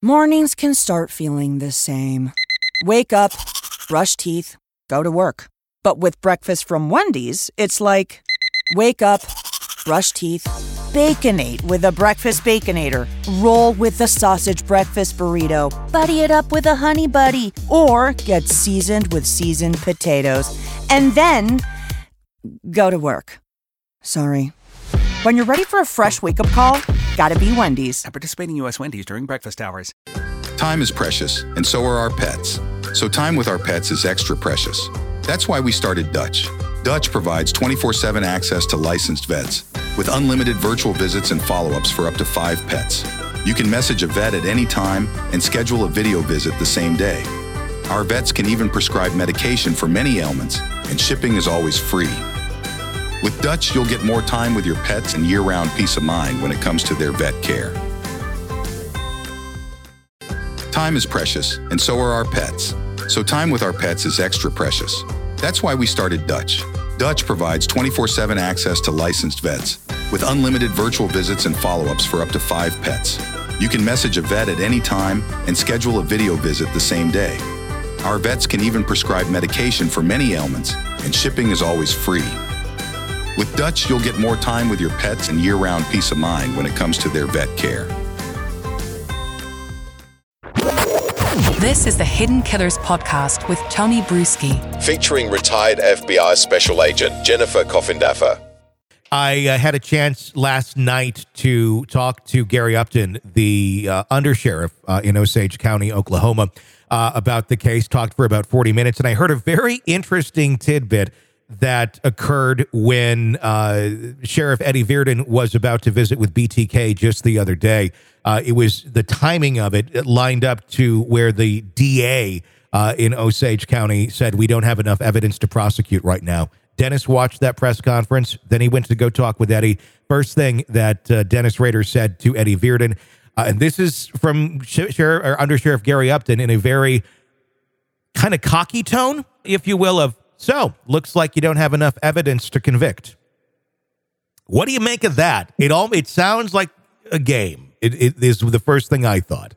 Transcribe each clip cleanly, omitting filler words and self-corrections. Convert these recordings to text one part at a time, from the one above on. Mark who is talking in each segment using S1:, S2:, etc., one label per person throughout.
S1: Mornings can start feeling the same. Wake up, brush teeth, go to work. But with breakfast from Wendy's, it's like, wake up, brush teeth, Baconate with a breakfast Baconator. Roll with the sausage breakfast burrito. Buddy it up with a Honey Buddy. Or get seasoned with seasoned potatoes. And then, go to work. Sorry. When you're ready for a fresh wake-up call, gotta be Wendy's.
S2: At participating U.S. Wendy's during breakfast hours.
S3: Time is precious, and so are our pets. So time with our pets is extra precious. That's why we started Dutch. Dutch provides 24/7 access to licensed vets with unlimited virtual visits and follow-ups for up to 5 pets. You can message a vet at any time and schedule a video visit the same day. Our vets can even prescribe medication for many ailments, and shipping is always free. With Dutch, you'll get more time with your pets and year-round peace of mind when it comes to their vet care. Time is precious, and so are our pets. So time with our pets is extra precious. That's why we started Dutch. Dutch provides 24/7 access to licensed vets with unlimited virtual visits and follow-ups for up to 5 pets. You can message a vet at any time and schedule a video visit the same day. Our vets can even prescribe medication for many ailments, and shipping is always free. With Dutch, you'll get more time with your pets and year-round peace of mind when it comes to their vet care.
S4: This is the Hidden Killers podcast with Tony Bruschi.
S5: Featuring retired FBI Special Agent Jennifer Coffindaffer.
S6: I had a chance last night to talk to Gary Upton, the undersheriff in Osage County, Oklahoma, about the case. Talked for about 40 minutes, and I heard a very interesting tidbit that occurred when Sheriff Eddie Virden was about to visit with BTK just the other day. It was the timing of it lined up to where the DA in Osage County said, we don't have enough evidence to prosecute right now. Dennis watched that press conference. Then he went to go talk with Eddie. First thing that Dennis Rader said to Eddie Virden, and this is from Undersheriff Gary Upton in a very kind of cocky tone, if you will, of, so, looks like you don't have enough evidence to convict. What do you make of that? It sounds like a game. It is the first thing I thought.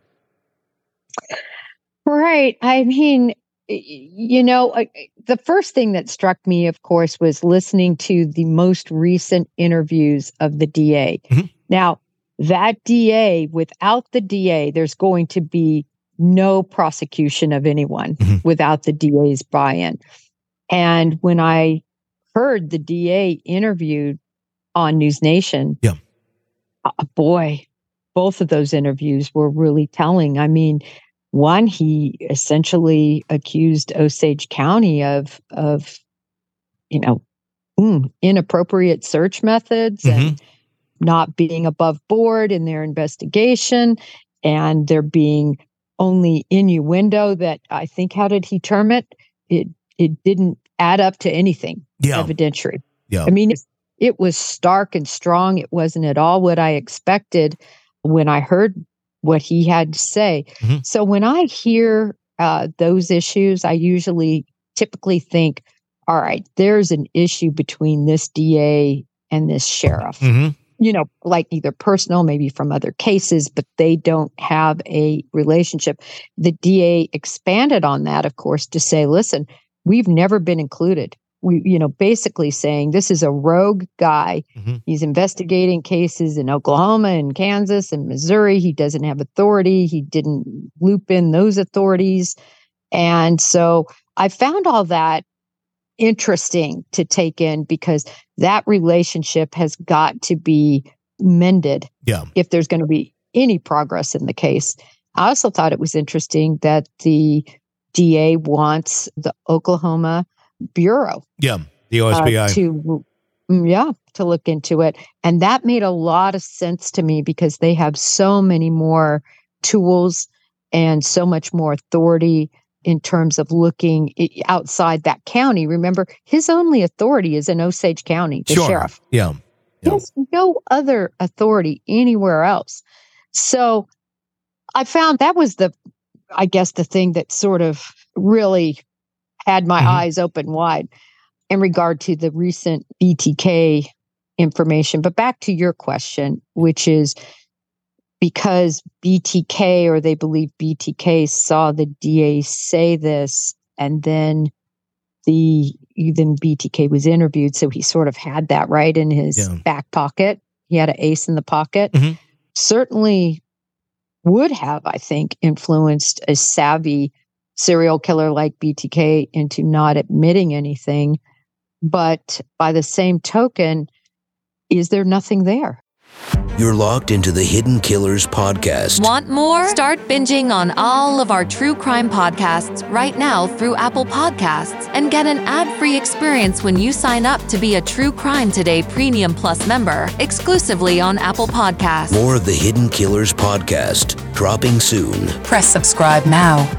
S7: Right. I mean, the first thing that struck me, of course, was listening to the most recent interviews of the DA. Mm-hmm. Now, that DA, without the DA, there's going to be no prosecution of anyone without the DA's buy-in. And when I heard the DA interviewed on News Nation, boy, both of those interviews were really telling. I mean, one, he essentially accused Osage County of inappropriate search methods and not being above board in their investigation, and there being only innuendo that, I think, how did he term it? It didn't add up to anything evidentiary. Yeah. I mean, it was stark and strong. It wasn't at all what I expected when I heard what he had to say. Mm-hmm. So when I hear those issues, I typically think, all right, there's an issue between this DA and this sheriff. Mm-hmm. Like either personal, maybe from other cases, but they don't have a relationship. The DA expanded on that, of course, to say, listen, we've never been included. We, basically saying this is a rogue guy. Mm-hmm. He's investigating cases in Oklahoma and Kansas and Missouri. He doesn't have authority. He didn't loop in those authorities. And so I found all that interesting to take in because that relationship has got to be mended if there's going to be any progress in the case. I also thought it was interesting that the DA wants the Oklahoma Bureau.
S6: The OSBI.
S7: To look into it. And that made a lot of sense to me because they have so many more tools and so much more authority in terms of looking outside that county. Remember, his only authority is in Osage County, the sheriff.
S6: Yeah.
S7: He has no other authority anywhere else. So I found that was the thing that sort of really had my eyes open wide in regard to the recent BTK information. But back to your question, which is, because BTK, or they believe BTK, saw the DA say this, and then BTK was interviewed, so he sort of had that right in his back pocket. He had an ace in the pocket. Mm-hmm. Certainly would have, I think, influenced a savvy serial killer like BTK into not admitting anything. But by the same token, is there nothing there?
S8: You're locked into the Hidden Killers podcast.
S9: Want more? Start binging on all of our true crime podcasts right now through Apple Podcasts and get an ad-free experience when you sign up to be a True Crime Today Premium Plus member, exclusively on Apple Podcasts.
S8: More of the Hidden Killers podcast, dropping soon.
S4: Press subscribe now.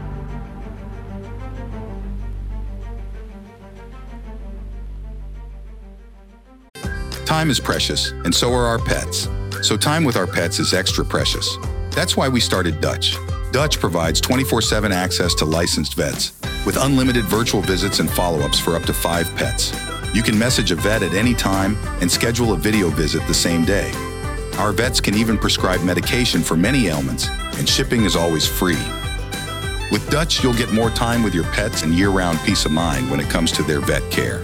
S3: Time is precious, and so are our pets. So time with our pets is extra precious. That's why we started Dutch. Dutch provides 24/7 access to licensed vets with unlimited virtual visits and follow-ups for up to 5 pets. You can message a vet at any time and schedule a video visit the same day. Our vets can even prescribe medication for many ailments, and shipping is always free. With Dutch, you'll get more time with your pets and year-round peace of mind when it comes to their vet care.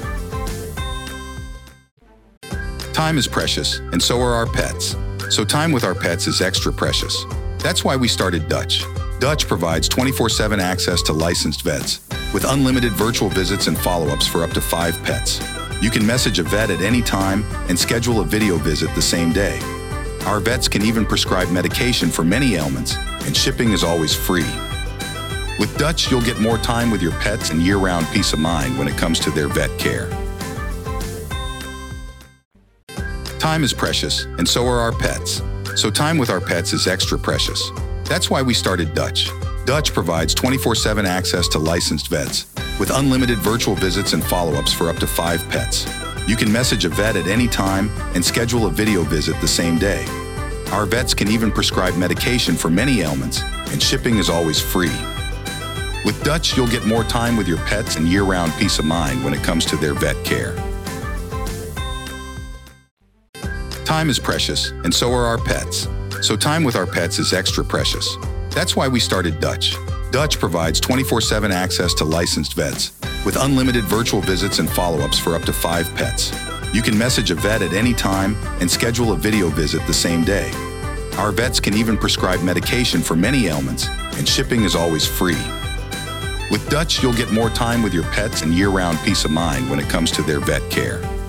S3: Time is precious, and so are our pets. So time with our pets is extra precious. That's why we started Dutch. Dutch provides 24/7 access to licensed vets with unlimited virtual visits and follow-ups for up to 5 pets. You can message a vet at any time and schedule a video visit the same day. Our vets can even prescribe medication for many ailments, and shipping is always free. With Dutch, you'll get more time with your pets and year-round peace of mind when it comes to their vet care. Time is precious, and so are our pets. So time with our pets is extra precious. That's why we started Dutch. Dutch provides 24/7 access to licensed vets with unlimited virtual visits and follow-ups for up to 5 pets. You can message a vet at any time and schedule a video visit the same day. Our vets can even prescribe medication for many ailments, and shipping is always free. With Dutch, you'll get more time with your pets and year-round peace of mind when it comes to their vet care. Time is precious, and so are our pets. So time with our pets is extra precious. That's why we started Dutch. Dutch provides 24/7 access to licensed vets with unlimited virtual visits and follow-ups for up to 5 pets. You can message a vet at any time and schedule a video visit the same day. Our vets can even prescribe medication for many ailments, and shipping is always free. With Dutch, you'll get more time with your pets and year-round peace of mind when it comes to their vet care.